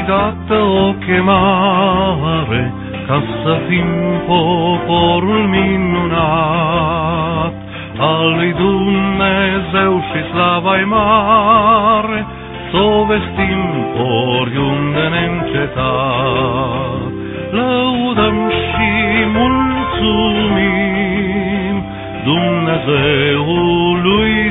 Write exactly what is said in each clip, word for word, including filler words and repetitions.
dată o chemare ca să fim poporul minunat al lui Dumnezeu și slava-i mare, s-o vestim oriunde neîncetat. Lăudăm și mulțumim Dumnezeului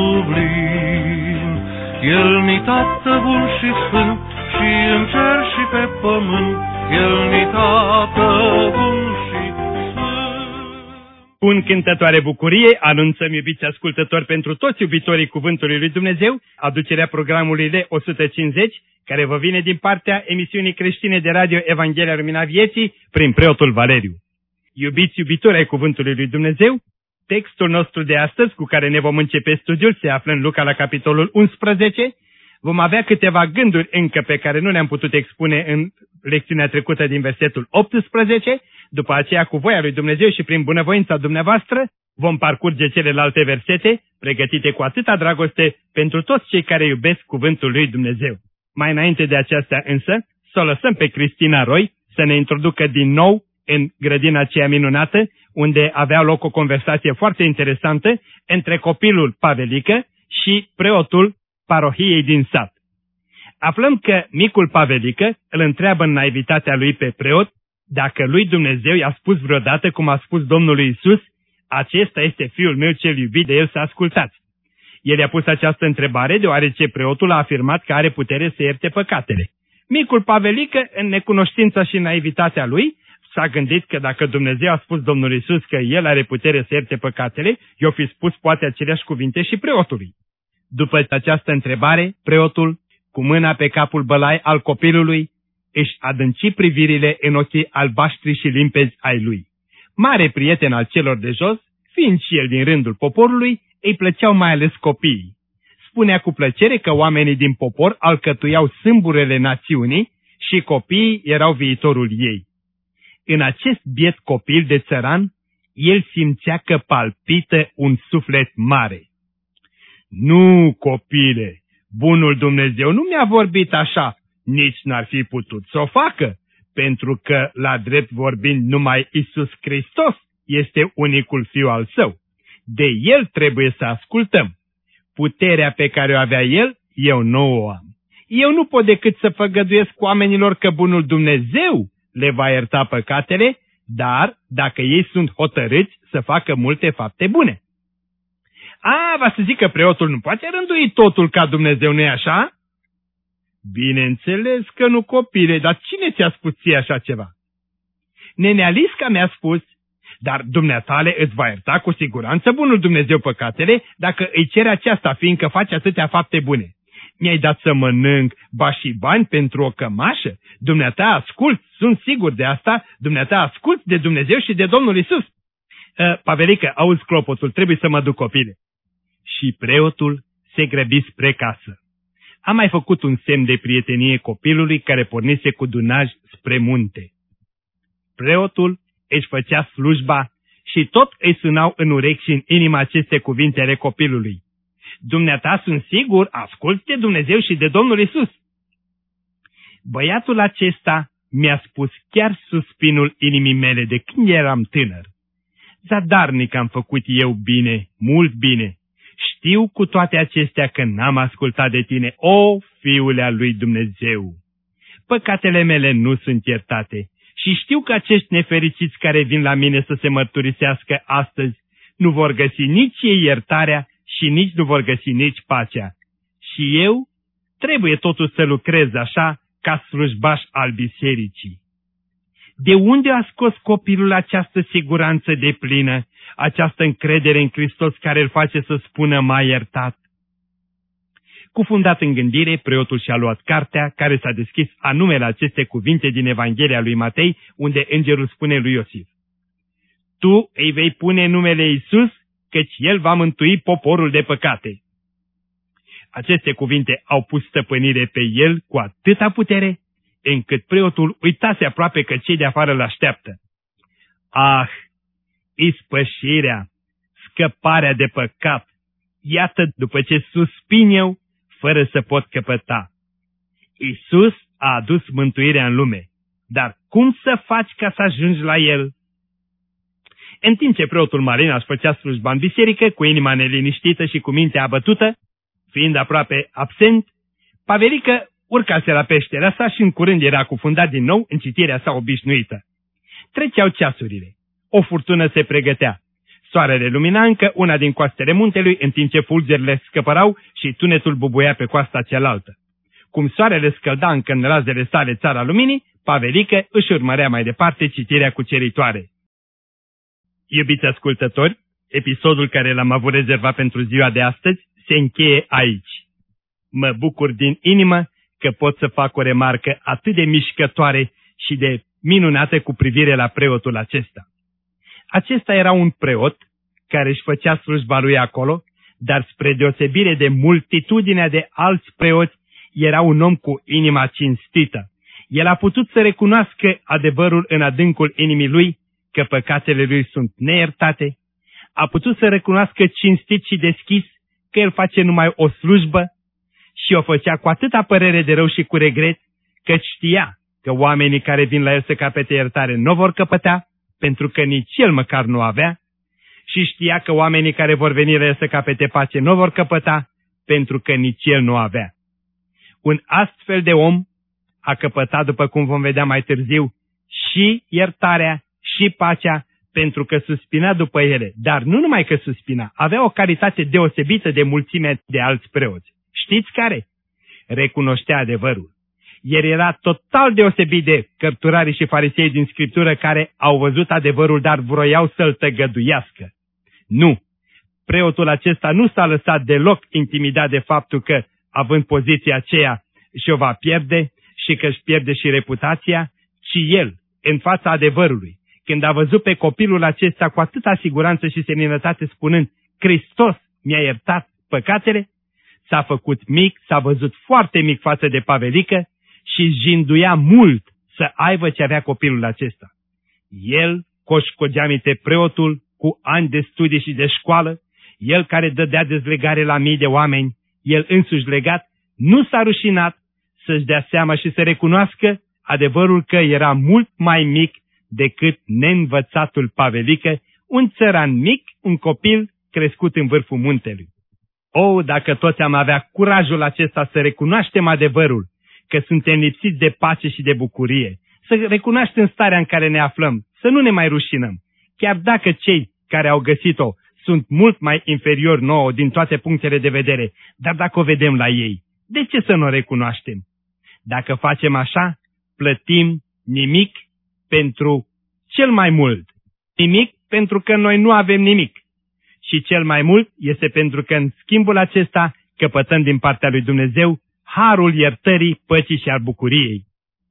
sublim. El-ni Tată bun și sfânt, și în cer și pe pământ, El-ni Tată bun și sfânt. Cu cântătoare bucurie anunțăm, iubiți ascultători, pentru toți iubitorii Cuvântului lui Dumnezeu, aducerea programului de o sută cincizeci, care vă vine din partea emisiunii creștine de radio Evanghelia Lumina Vieții, prin preotul Valeriu. Iubiți iubitori ai Cuvântului lui Dumnezeu, textul nostru de astăzi, cu care ne vom începe studiul, se află în Luca la capitolul unsprezece. Vom avea câteva gânduri încă pe care nu le-am putut expune în lecțiunea trecută din versetul optsprezece. După aceea, cu voia lui Dumnezeu și prin bunăvoința dumneavoastră, vom parcurge celelalte versete, pregătite cu atâta dragoste pentru toți cei care iubesc Cuvântul lui Dumnezeu. Mai înainte de aceasta însă, să o lăsăm pe Cristina Roy să ne introducă din nou în grădina aceea minunată, unde avea loc o conversație foarte interesantă între copilul Pavelică și preotul parohiei din sat. Aflăm că micul Pavelică îl întreabă în naivitatea lui pe preot dacă lui Dumnezeu i-a spus vreodată, cum a spus Domnul Iisus, acesta este fiul meu cel iubit, de el să ascultați. El i-a pus această întrebare deoarece preotul a afirmat că are putere să ierte păcatele. Micul Pavelică, în necunoștința și naivitatea lui, s-a gândit că dacă Dumnezeu a spus Domnul Iisus că el are putere să ierte păcatele, i-o fi spus poate aceleași cuvinte și preotului. După această întrebare, preotul, cu mâna pe capul bălai al copilului, își adânci privirile în ochii albaștri și limpezi ai lui. Mare prieten al celor de jos, fiind și el din rândul poporului, îi plăceau mai ales copiii. Spunea cu plăcere că oamenii din popor alcătuiau sâmburele națiunii și copiii erau viitorul ei. În acest biet copil de țăran, el simțea că palpită un suflet mare. Nu, copile, bunul Dumnezeu nu mi-a vorbit așa, nici n-ar fi putut să o facă, pentru că, la drept vorbind, numai Iisus Hristos este unicul Fiu al Său. De El trebuie să ascultăm. Puterea pe care o avea El, eu nu o am. Eu nu pot decât să făgăduiesc oamenilor că bunul Dumnezeu le va ierta păcatele, dar dacă ei sunt hotărâți să facă multe fapte bune. A, va să zic că preotul nu poate rândui totul ca Dumnezeu, nu-i așa? Bineînțeles că nu, copile, dar cine ți-a spus ție așa ceva? Nenea Lisca mi-a spus, dar dumneatale îți va ierta cu siguranță bunul Dumnezeu păcatele dacă îi cere aceasta, fiindcă face atâtea fapte bune. Mi-ai dat să mănânc, ba și bani pentru o cămașă? Dumneata asculți, sunt sigur de asta, dumneata asculți de Dumnezeu și de Domnul Iisus. Uh, Pavelică, auzi clopotul, trebuie să mă duc, copile. Și preotul se grăbi spre casă. A mai făcut un semn de prietenie copilului care pornise cu dunaj spre munte. Preotul își făcea slujba și tot îi sunau în urechi și în inima aceste cuvinte ale copilului. Dumneata, sunt sigur, asculți de Dumnezeu și de Domnul Iisus. Băiatul acesta mi-a spus chiar suspinul inimii mele de când eram tânăr. Zadarnic am făcut eu bine, mult bine. Știu cu toate acestea că n-am ascultat de tine, o, Fiule al lui Dumnezeu. Păcatele mele nu sunt iertate și știu că acești nefericiți care vin la mine să se mărturisească astăzi nu vor găsi nici ei iertarea și nici nu vor găsi nici pacea. Și eu trebuie totuși să lucrez așa ca slujbaș al bisericii. De unde a scos copilul această siguranță deplină, această încredere în Hristos care îl face să spună mai iertat? Cufundat în gândire, preotul și-a luat cartea care s-a deschis anume la aceste cuvinte din Evanghelia lui Matei, unde îngerul spune lui Iosif: Tu îi vei pune numele Iisus, căci El va mântui poporul de păcate. Aceste cuvinte au pus stăpânire pe el cu atâta putere, încât preotul uitase aproape că cei de afară l-așteaptă. Ah, ispășirea, scăparea de păcat, iată după ce suspin eu, fără să pot căpăta. Iisus a adus mântuirea în lume. Dar cum să faci ca să ajungi la El? În timp ce preotul Marin își făcea slujba în biserică, cu inima neliniștită și cu mintea abătută, fiind aproape absent, Pavelică urcase la peșterea sa și în curând era cufundat din nou în citirea sa obișnuită. Treceau ceasurile. O furtună se pregătea. Soarele lumina încă una din coastele muntelui, în timp ce fulgerile scăpărau și tunetul bubuia pe coasta cealaltă. Cum soarele scălda încă în razele sale țara luminii, Pavelică își urmărea mai departe citirea cuceritoare. Iubiți ascultători, episodul care l-am avut rezervat pentru ziua de astăzi se încheie aici. Mă bucur din inimă că pot să fac o remarcă atât de mișcătoare și de minunată cu privire la preotul acesta. Acesta era un preot care își făcea slujba lui acolo, dar spre deosebire de multitudinea de alți preoți, era un om cu inima cinstită. El a putut să recunoască adevărul în adâncul inimii lui, că păcatele lui sunt neiertate, a putut să recunoască cinstit și deschis că el face numai o slujbă și o făcea cu atâta părere de rău și cu regret, că știa că oamenii care vin la el să capete iertare nu vor căpătea, pentru că nici el măcar nu avea, și știa că oamenii care vor veni la el să capete pace nu vor căpăta, pentru că nici el nu avea. Un astfel de om a căpătat, după cum vom vedea mai târziu, și iertarea și pacea, pentru că suspina după ele, dar nu numai că suspina, avea o calitate deosebită de mulțime de alți preoți. Știți care? Recunoștea adevărul. El era total deosebit de cărturarii și farisei din Scriptură care au văzut adevărul, dar vroiau să-l tăgăduiască. Nu! Preotul acesta nu s-a lăsat deloc intimidat de faptul că, având poziția aceea, și-o va pierde și că își pierde și reputația, ci el, în fața adevărului, când a văzut pe copilul acesta cu atâta siguranță și seninătate spunând, Hristos mi-a iertat păcatele, s-a făcut mic, s-a văzut foarte mic față de Pavelică și jinduia mult să aibă ce avea copilul acesta. El, coșcogeamite preotul, cu ani de studii și de școală, el care dădea dezlegare la mii de oameni, el însuși legat, nu s-a rușinat să-și dea seama și să recunoască adevărul că era mult mai mic decât neînvățatul Pavelică, un țăran mic, un copil crescut în vârful muntelui. O, dacă toți am avea curajul acesta să recunoaștem adevărul, că suntem lipsiți de pace și de bucurie, să recunoaștem starea în care ne aflăm, să nu ne mai rușinăm, chiar dacă cei care au găsit-o sunt mult mai inferiori nouă din toate punctele de vedere, dar dacă o vedem la ei, de ce să nu o recunoaștem? Dacă facem așa, plătim nimic pentru cel mai mult, nimic pentru că noi nu avem nimic. Și cel mai mult este pentru că în schimbul acesta căpătăm din partea lui Dumnezeu harul iertării, păcii și al bucuriei.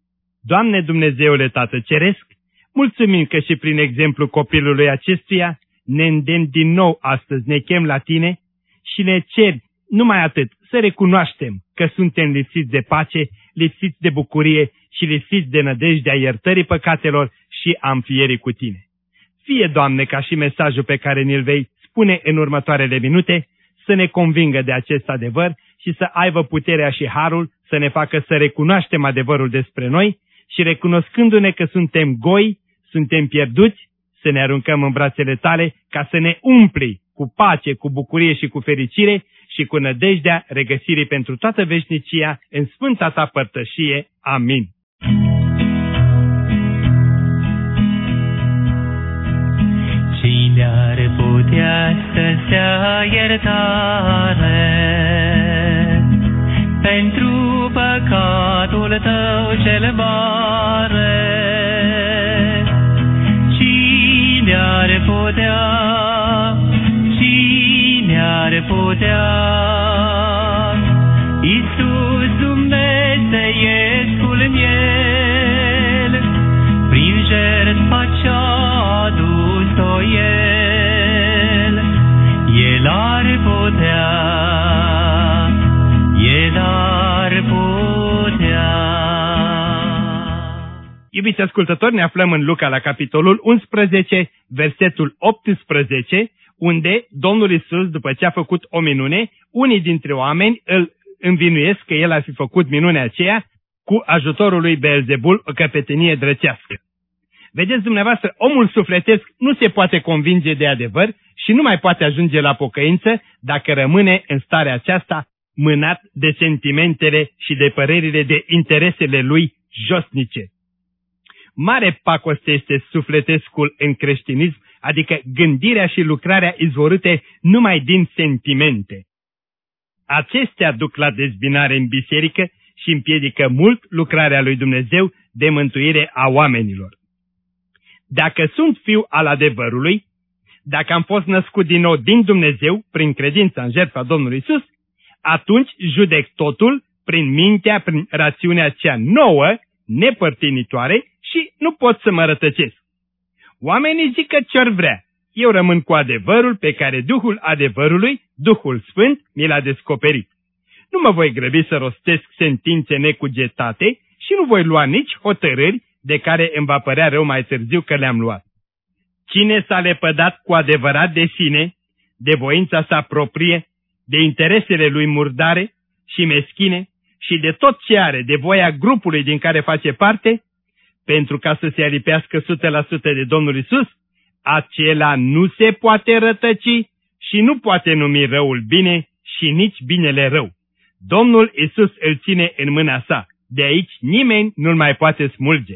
Doamne Dumnezeule Tată Ceresc, mulțumim că și prin exemplu copilului acestuia ne îndemn din nou astăzi, ne chem la Tine și ne ceri numai atât, să recunoaștem că suntem lipsiți de pace, lipsiți de bucurie și lipsiți de nădejdea iertării păcatelor și a înfierii cu Tine. Fie, Doamne, ca și mesajul pe care ni-l vei spune în următoarele minute, să ne convingă de acest adevăr și să aibă puterea și harul să ne facă să recunoaștem adevărul despre noi și recunoscându-ne că suntem goi, suntem pierduți, să ne aruncăm în brațele Tale ca să ne umpli cu pace, cu bucurie și cu fericire și cu nădejdea regăsirii pentru toată veșnicia în sfânta Ta părtășie. Amin. Cine ar putea să-ți dea iertare pentru păcatul tău cel mare? Cine ar putea, cine ar putea? Iisus Dumnezeiescul miel, prin jertfa ce-a adus-o El, El ar putea, El ar putea. Iubiți ascultători, ne aflăm în Luca la capitolul unsprezece, versetul optsprezece, unde Domnul Iisus, după ce a făcut o minune, unii dintre oameni îl învinuiesc că El ar fi făcut minunea aceea cu ajutorul lui Beelzebul, o căpetenie drăcească. Vedeți dumneavoastră, omul sufletesc nu se poate convinge de adevăr și nu mai poate ajunge la pocăință dacă rămâne în starea aceasta mânat de sentimentele și de părerile, de interesele lui josnice. Mare pacoste este sufletescul în creștinism, adică gândirea și lucrarea izvorâte numai din sentimente. Acestea duc la dezbinare în biserică și împiedică mult lucrarea lui Dumnezeu de mântuire a oamenilor. Dacă sunt fiu al adevărului, dacă am fost născut din nou din Dumnezeu, prin credința în jertfa Domnului Iisus, atunci judec totul prin mintea, prin rațiunea cea nouă, nepărtinitoare și nu pot să mă rătăcesc. Oamenii zic că ce-or vrea. Eu rămân cu adevărul pe care Duhul adevărului, Duhul Sfânt, mi l-a descoperit. Nu mă voi grăbi să rostesc sentințe necugetate și nu voi lua nici hotărâri de care îmi va părea rău mai târziu că le-am luat. Cine s-a lepădat cu adevărat de sine, de voința sa proprie, de interesele lui murdare și meschine și de tot ce are, de voia grupului din care face parte, pentru ca să se alipească o sută la sută de Domnul Iisus, acela nu se poate rătăci și nu poate numi răul bine și nici binele rău. Domnul Iisus îl ține în mâna sa, de aici nimeni nu-l mai poate smulge.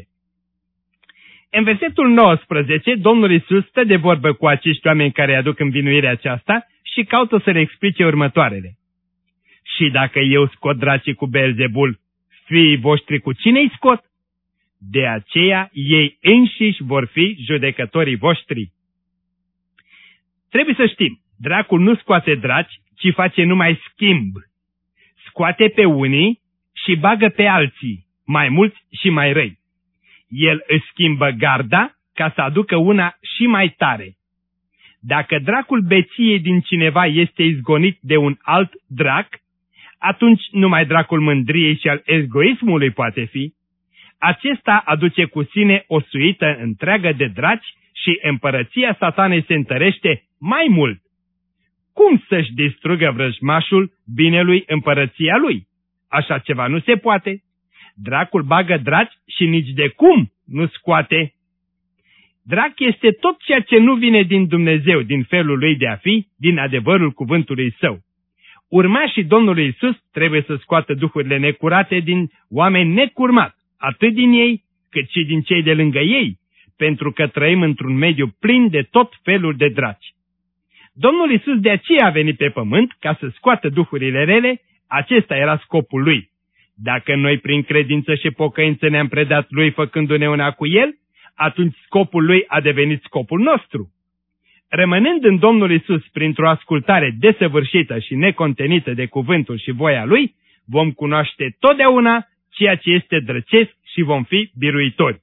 În versetul nouăsprezece, Domnul Iisus stă de vorbă cu acești oameni care aduc învinuirea aceasta și caută să le explice următoarele. Și dacă eu scot dracii cu Beelzebul, fiii voștri cu cine îi scot? De aceea ei înșiși vor fi judecătorii voștri. Trebuie să știm, dracul nu scoate draci, ci face numai schimb. Scoate pe unii și bagă pe alții, mai mulți și mai răi. El își schimbă garda ca să aducă una și mai tare. Dacă dracul beției din cineva este izgonit de un alt drac, atunci numai dracul mândriei și al egoismului poate fi. Acesta aduce cu sine o suită întreagă de draci și împărăția Satanei se întărește mai mult. Cum să-și distrugă vrăjmașul binelui împărăția lui? Așa ceva nu se poate. Dracul bagă draci și nici de cum nu scoate. Drac este tot ceea ce nu vine din Dumnezeu, din felul lui de a fi, din adevărul cuvântului său. Urmașii Domnului Iisus trebuie să scoată duhurile necurate din oameni necurmat, atât din ei, cât și din cei de lângă ei, pentru că trăim într-un mediu plin de tot felul de draci. Domnul Iisus de aceea a venit pe pământ ca să scoată duhurile rele, acesta era scopul lui. Dacă noi prin credință și pocăință ne-am predat lui făcându-ne una cu el, atunci scopul lui a devenit scopul nostru. Rămânând în Domnul Iisus printr-o ascultare desăvârșită și necontenită de cuvântul și voia lui, vom cunoaște totdeauna ceea ce este drăcesc și vom fi biruitori.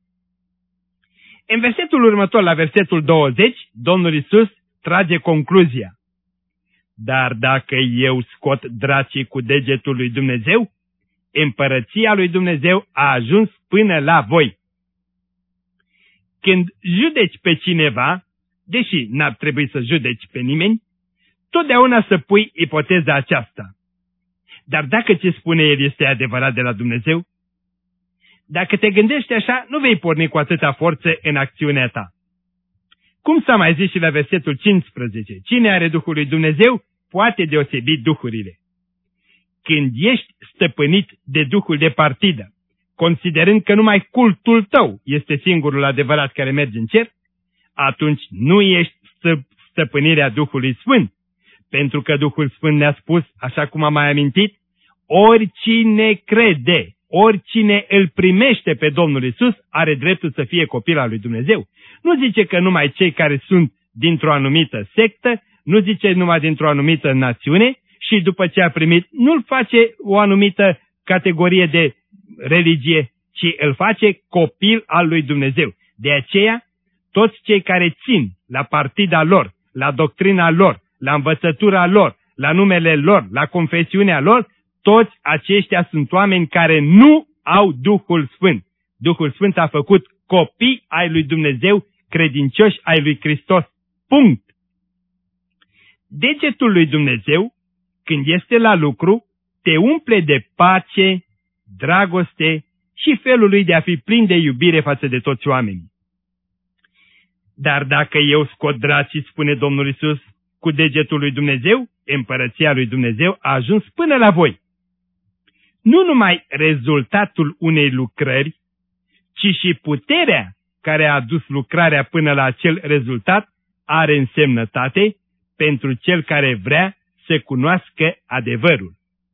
În versetul următor, la versetul douăzeci, Domnul Iisus trage concluzia. Dar dacă eu scot dracii cu degetul lui Dumnezeu, împărăția lui Dumnezeu a ajuns până la voi. Când judeci pe cineva, deși n-ar trebui să judeci pe nimeni, totdeauna să pui ipoteza aceasta. Dar dacă ce spune el este adevărat de la Dumnezeu, dacă te gândești așa, nu vei porni cu atâta forță în acțiunea ta. Cum s-a mai zis și la versetul cincisprezece, cine are Duhul lui Dumnezeu poate deosebi duhurile. Când ești stăpânit de duhul de partidă, considerând că numai cultul tău este singurul adevărat care merge în cer, atunci nu ești stă, stăpânirea Duhului Sfânt, pentru că Duhul Sfânt ne-a spus, așa cum am mai amintit, oricine crede, oricine îl primește pe Domnul Iisus are dreptul să fie copil al lui Dumnezeu. Nu zice că numai cei care sunt dintr-o anumită sectă, nu zice numai dintr-o anumită națiune și după ce a primit nu-l face o anumită categorie de religie, ci îl face copil al lui Dumnezeu. De aceea, toți cei care țin la partida lor, la doctrina lor, la învățătura lor, la numele lor, la confesiunea lor, toți aceștia sunt oameni care nu au Duhul Sfânt. Duhul Sfânt a făcut copii ai lui Dumnezeu, credincioși ai lui Hristos. Punct. Degetul lui Dumnezeu, când este la lucru, te umple de pace, dragoste, și felul lui de a fi plin de iubire față de toți oamenii. Dar dacă eu scot dracii, spune Domnul Iisus, cu degetul lui Dumnezeu, împărăția lui Dumnezeu a ajuns până la voi. Nu numai rezultatul unei lucrări, ci și puterea care a adus lucrarea până la acel rezultat are însemnătate pentru cel care vrea să cunoască adevărul.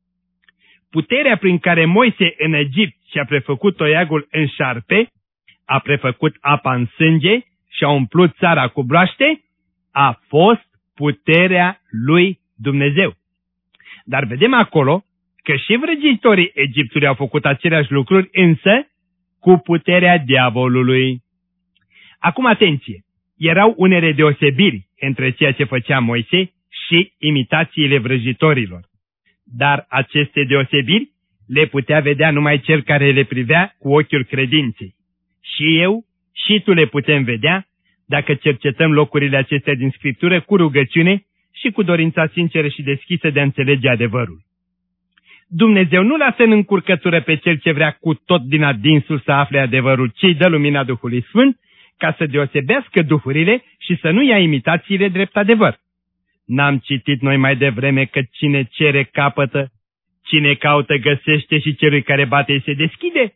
Puterea prin care Moise în Egipt și-a prefăcut toiagul în șarpe, a prefăcut apa în sânge și a umplut țara cu broaște, a fost puterea lui Dumnezeu. Dar vedem acolo că și vrăjitorii Egiptului au făcut aceleași lucruri, însă cu puterea diavolului. Acum atenție! Erau unele deosebiri între ceea ce făcea Moise și imitațiile vrăjitorilor. Dar aceste deosebiri le putea vedea numai cel care le privea cu ochiul credinței. Și eu și tu le putem vedea dacă cercetăm locurile acestea din Scriptură cu rugăciune și cu dorința sinceră și deschisă de a înțelege adevărul. Dumnezeu nu lasă în încurcătură pe cel ce vrea cu tot din adinsul să afle adevărul, ci îi dă lumina Duhului Sfânt ca să deosebească duhurile și să nu ia imitațiile drept adevăr. N-am citit noi mai devreme că cine cere capătă, cine caută găsește și celui care bate îi se deschide?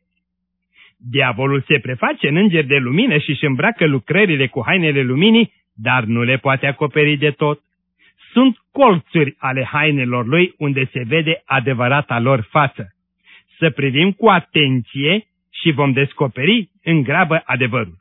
Diavolul se preface în înger de lumină și își îmbracă lucrările cu hainele luminii, dar nu le poate acoperi de tot. Sunt colțuri ale hainelor lui unde se vede adevărata lor față. Să privim cu atenție și vom descoperi în grabă adevărul.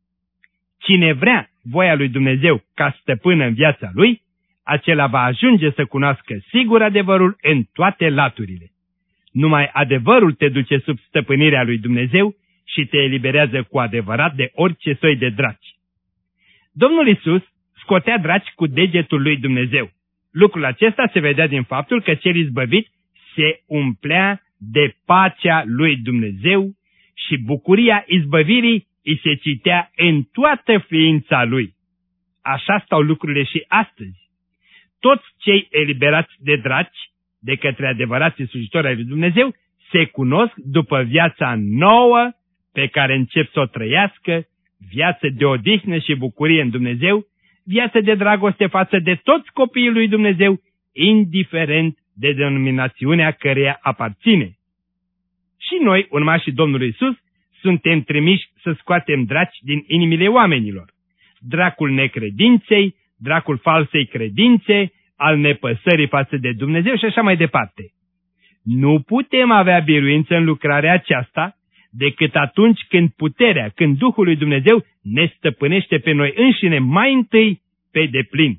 Cine vrea voia lui Dumnezeu ca stăpână în viața lui, acela va ajunge să cunoască sigur adevărul în toate laturile. Numai adevărul te duce sub stăpânirea lui Dumnezeu și te eliberează cu adevărat de orice soi de draci. Domnul Iisus scotea draci cu degetul lui Dumnezeu. Lucrul acesta se vedea din faptul că cel izbăvit se umplea de pacea lui Dumnezeu și bucuria izbăvirii îi se citea în toată ființa lui. Așa stau lucrurile și astăzi. Toți cei eliberați de draci, de către adevărații slujitori ai lui Dumnezeu, se cunosc după viața nouă pe care încep să o trăiască, viață de odihnă și bucurie în Dumnezeu, viață de dragoste față de toți copiii lui Dumnezeu, indiferent de denominațiunea căreia aparține. Și noi, urmașii Domnului Iisus, suntem trimiși să scoatem draci din inimile oamenilor. Dracul necredinței, dracul falsei credințe, al nepăsării față de Dumnezeu și așa mai departe. Nu putem avea biruință în lucrarea aceasta decât atunci când puterea, când Duhul lui Dumnezeu ne stăpânește pe noi înșine mai întâi pe deplin.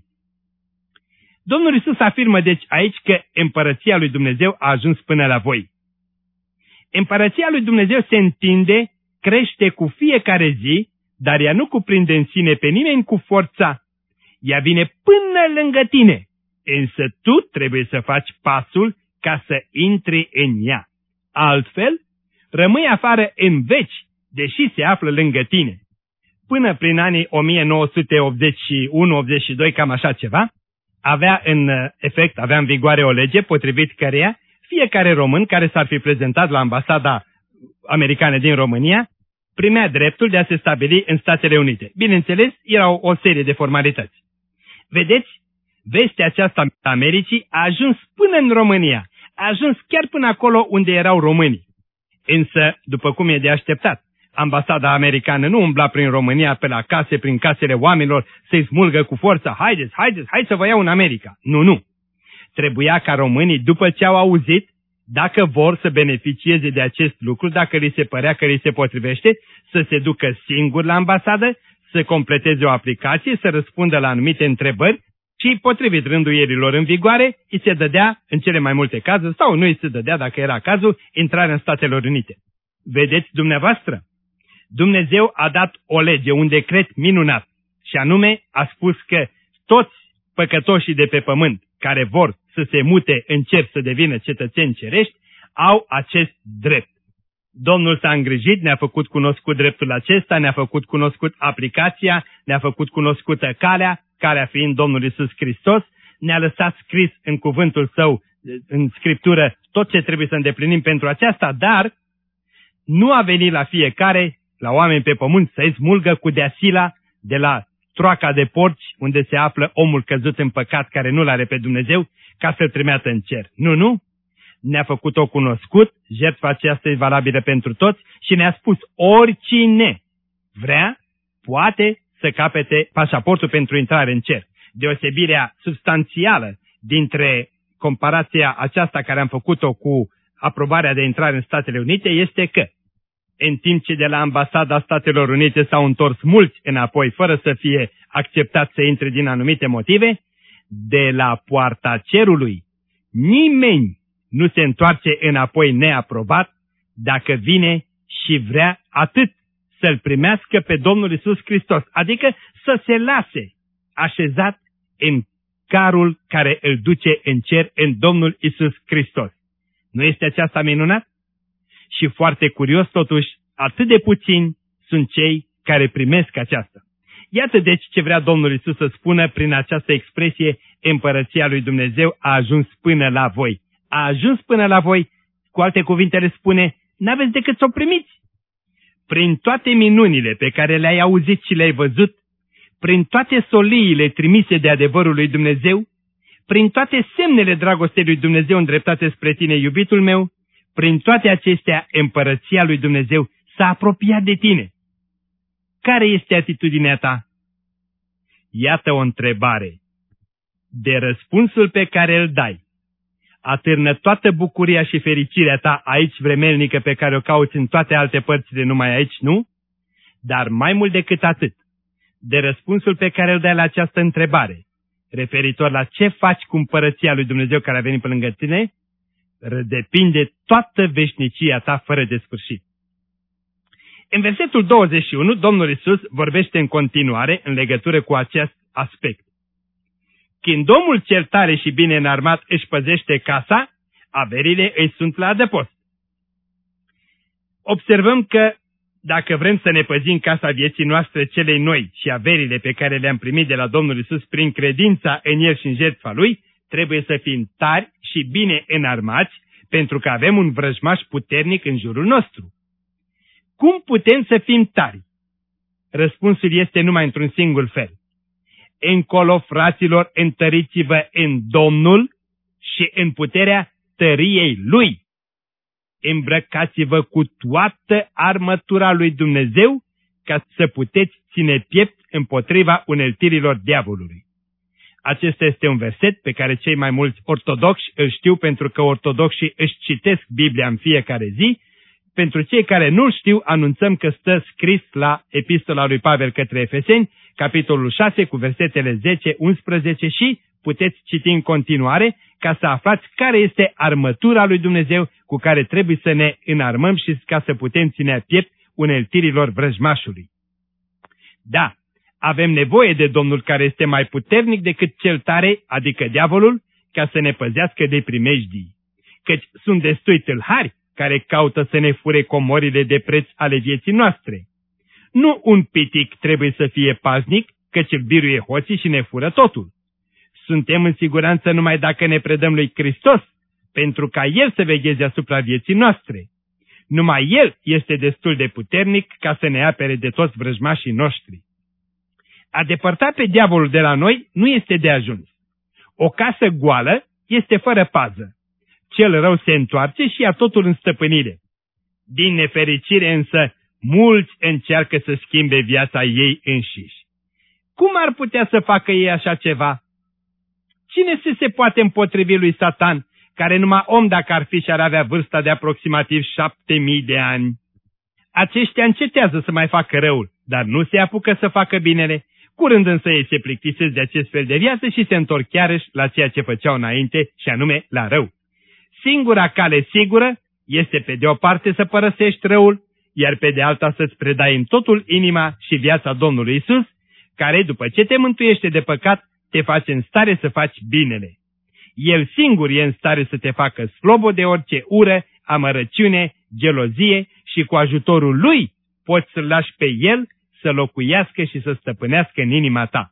Domnul Iisus afirmă deci aici că împărăția lui Dumnezeu a ajuns până la voi. Împărăția lui Dumnezeu se întinde, crește cu fiecare zi, dar ea nu cuprinde în sine pe nimeni cu forța. Ea vine până lângă tine, însă tu trebuie să faci pasul ca să intri în ea. Altfel, rămâi afară în veci, deși se află lângă tine. Până prin anii o mie nouă sute optzeci și unu optzeci și doi, cam așa ceva, avea în efect, avea în vigoare o lege potrivit căreia fiecare român care s-ar fi prezentat la ambasada americană din România primea dreptul de a se stabili în Statele Unite. Bineînțeles, erau o serie de formalități. Vedeți, vestea aceasta a Americii a ajuns până în România, a ajuns chiar până acolo unde erau românii. Însă, după cum e de așteptat, ambasada americană nu umbla prin România pe la case, prin casele oamenilor, să-i smulgă cu forța, haideți, haideți, hai să vă iau în America. Nu, nu. Trebuia ca românii, după ce au auzit, dacă vor să beneficieze de acest lucru, dacă li se părea că li se potrivește, să se ducă singuri la ambasadă, să completeze o aplicație, să răspundă la anumite întrebări și, potrivit rânduierilor în vigoare, îi se dădea, în cele mai multe cazuri, sau nu îi se dădea, dacă era cazul, intrarea în Statele Unite. Vedeți dumneavoastră? Dumnezeu a dat o lege, un decret minunat, și anume a spus că toți păcătoșii de pe pământ care vor să se mute în cer, să devină cetățeni cerești, au acest drept. Domnul s-a îngrijit, ne-a făcut cunoscut dreptul acesta, ne-a făcut cunoscut aplicația, ne-a făcut cunoscută calea, calea fiind Domnul Iisus Hristos, ne-a lăsat scris în cuvântul Său, în Scriptură, tot ce trebuie să îndeplinim pentru aceasta, dar nu a venit la fiecare, la oameni pe pământ, să-i smulgă cu deasila de la troaca de porci, unde se află omul căzut în păcat care nu l-are pe Dumnezeu, ca să-l trimeată în cer. Nu, nu! Ne-a făcut-o cunoscut, jertfa aceasta e valabilă pentru toți și ne-a spus oricine vrea, poate să capete pașaportul pentru intrare în cer. Deosebirea substanțială dintre comparația aceasta care am făcut-o cu aprobarea de intrare în Statele Unite este că, în timp ce de la ambasada Statelor Unite s-au întors mulți înapoi fără să fie acceptați să intre din anumite motive, de la poarta cerului nimeni nu se întoarce înapoi neaprobat dacă vine și vrea atât să-L primească pe Domnul Iisus Hristos, adică să se lase așezat în carul care îl duce în cer în Domnul Iisus Hristos. Nu este aceasta minunat? Și foarte curios totuși, atât de puțini sunt cei care primesc aceasta. Iată deci ce vrea Domnul Iisus să spună prin această expresie, împărăția lui Dumnezeu a ajuns până la voi. A ajuns până la voi, cu alte cuvinte le spune, n-aveți decât să o primiți. Prin toate minunile pe care le-ai auzit și le-ai văzut, prin toate soliile trimise de adevărul lui Dumnezeu, prin toate semnele dragostei lui Dumnezeu îndreptate spre tine, iubitul meu, prin toate acestea, împărăția lui Dumnezeu s-a apropiat de tine. Care este atitudinea ta? Iată o întrebare. De răspunsul pe care îl dai, atârnă toată bucuria și fericirea ta aici vremelnică pe care o cauți în toate alte părți de numai aici, nu? Dar mai mult decât atât, de răspunsul pe care îl dai la această întrebare, referitor la ce faci cu împărăția lui Dumnezeu care a venit pe lângă tine, depinde toată veșnicia ta fără de sfârșit. În versetul douăzeci și unu, Domnul Iisus vorbește în continuare în legătură cu acest aspect. Când omul cel tare și bine înarmat își păzește casa, averile îi sunt la adăpost. Observăm că dacă vrem să ne păzim casa vieții noastre celei noi și averile pe care le-am primit de la Domnul Iisus prin credința în El și în jertfa Lui, trebuie să fim tari și bine înarmați, pentru că avem un vrăjmaș puternic în jurul nostru. Cum putem să fim tari? Răspunsul este numai într-un singur fel. Încolo, fraților, întăriți-vă în Domnul și în puterea tăriei Lui. Îmbrăcați-vă cu toată armătura lui Dumnezeu ca să puteți ține piept împotriva uneltirilor diavolului. Acesta este un verset pe care cei mai mulți ortodoxi îl știu pentru că ortodoxii își citesc Biblia în fiecare zi. Pentru cei care nu știu, anunțăm că stă scris la epistola lui Pavel către Efeseni, capitolul șase, cu versetele zece unsprezece și puteți citi în continuare ca să aflați care este armătura lui Dumnezeu cu care trebuie să ne înarmăm și ca să putem ține piept uneltirilor vrăjmașului. Da, avem nevoie de Domnul care este mai puternic decât cel tare, adică diavolul, ca să ne păzească de primejdii. Căci sunt destui tâlhari care caută să ne fure comorile de preț ale vieții noastre. Nu un pitic trebuie să fie paznic, căci îl biruie hoții și ne fură totul. Suntem în siguranță numai dacă ne predăm lui Hristos, pentru ca El să vegheze asupra vieții noastre. Numai El este destul de puternic ca să ne apere de toți vrăjmașii noștri. A depărta pe diavolul de la noi nu este de ajuns. O casă goală este fără pază. Cel rău se întoarce și ia totul în stăpânire. Din nefericire însă, mulți încearcă să schimbe viața ei înșiși. Cum ar putea să facă ei așa ceva? Cine se, se poate împotrivi lui Satan, care numai om dacă ar fi și-ar avea vârsta de aproximativ șapte mii de ani? Aceștia încetează să mai facă răul, dar nu se apucă să facă binele. Curând însă ei se plictisesc de acest fel de viață și se întorc chiarăși la ceea ce făceau înainte, și anume la rău. Singura cale sigură este pe de o parte să părăsești răul, iar pe de alta să-ți predai în totul inima și viața Domnului Isus, care după ce te mântuiește de păcat, te face în stare să faci binele. El singur e în stare să te facă slobod de orice ură, amărăciune, gelozie și cu ajutorul Lui poți să-L lași pe El să locuiască și să stăpânească în inima ta.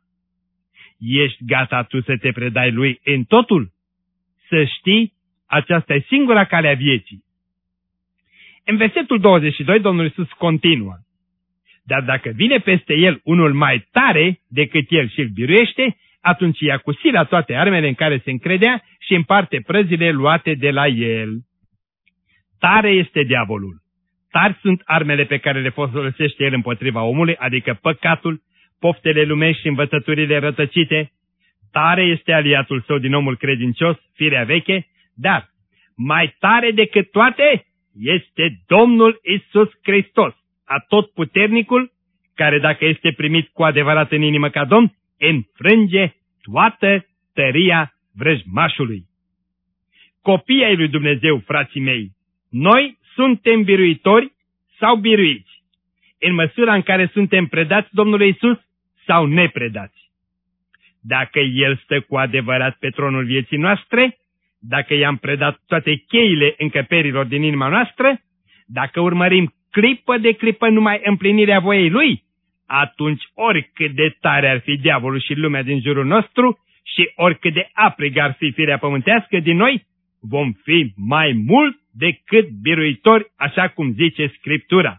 Ești gata tu să te predai Lui în totul? Să știi, aceasta e singura cale a vieții. În versetul douăzeci și doi, Domnul Iisus continuă. Dar dacă vine peste el unul mai tare decât el și îl biruiește, atunci ia cu sila toate armele în care se încredea și împarte prăzile luate de la el. Tare este diavolul. Tari sunt armele pe care le folosește el împotriva omului, adică păcatul, poftele lumești și învățăturile rătăcite. Tare este aliatul său din omul credincios, firea veche, dar mai tare decât toate este Domnul Iisus Hristos, atotputernicul, care dacă este primit cu adevărat în inimă ca Domn, înfrânge toată tăria vrăjmașului. Copiii ai lui Dumnezeu, frații mei, noi suntem biruitori sau biruiți, în măsura în care suntem predați Domnului Iisus sau nepredați. Dacă El stă cu adevărat pe tronul vieții noastre, dacă i-am predat toate cheile încăperilor din inima noastră, dacă urmărim clipă de clipă numai împlinirea voiei Lui, atunci oricât de tare ar fi diavolul și lumea din jurul nostru și oricât de aprigă ar fi firea pământească din noi, vom fi mai mult decât biruitori, așa cum zice Scriptura.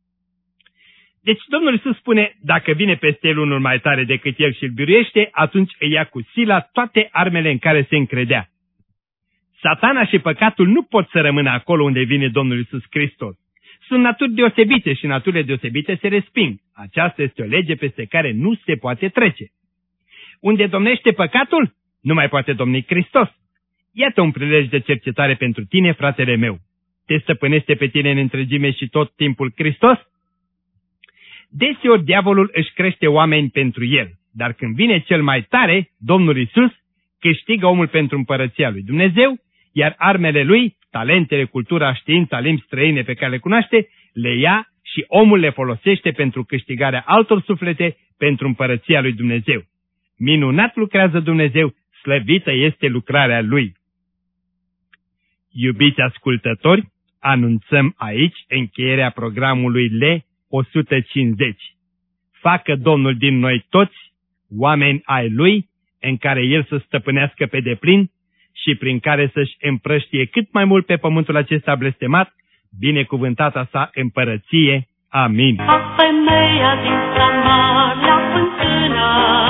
Deci Domnul Iisus spune, dacă vine peste el unul mai tare decât el și îl biruiește, atunci îi ia cu sila toate armele în care se încredea. Satana și păcatul nu pot să rămână acolo unde vine Domnul Iisus Hristos. Sunt naturi deosebite și naturile deosebite se resping. Aceasta este o lege peste care nu se poate trece. Unde domnește păcatul, nu mai poate domni Hristos. Iată un prilej de cercetare pentru tine, fratele meu. Te stăpânește pe tine în întregime și tot timpul Hristos? Deseori diavolul își crește oameni pentru el, dar când vine cel mai tare, Domnul Iisus, câștigă omul pentru împărăția lui Dumnezeu, iar armele lui, talentele, cultura, știința, limbi străine pe care le cunoaște, le ia și omul le folosește pentru câștigarea altor suflete pentru împărăția lui Dumnezeu. Minunat lucrează Dumnezeu, slăvită este lucrarea Lui. Iubiți ascultători, anunțăm aici încheierea programului L o sută cincizeci. Facă Domnul din noi toți oameni ai Lui, în care El să stăpânească pe deplin și prin care să-și împrăștie cât mai mult pe pământul acesta blestemat, binecuvântata sa împărăție. Amin. Femeia din Samaria, fântâna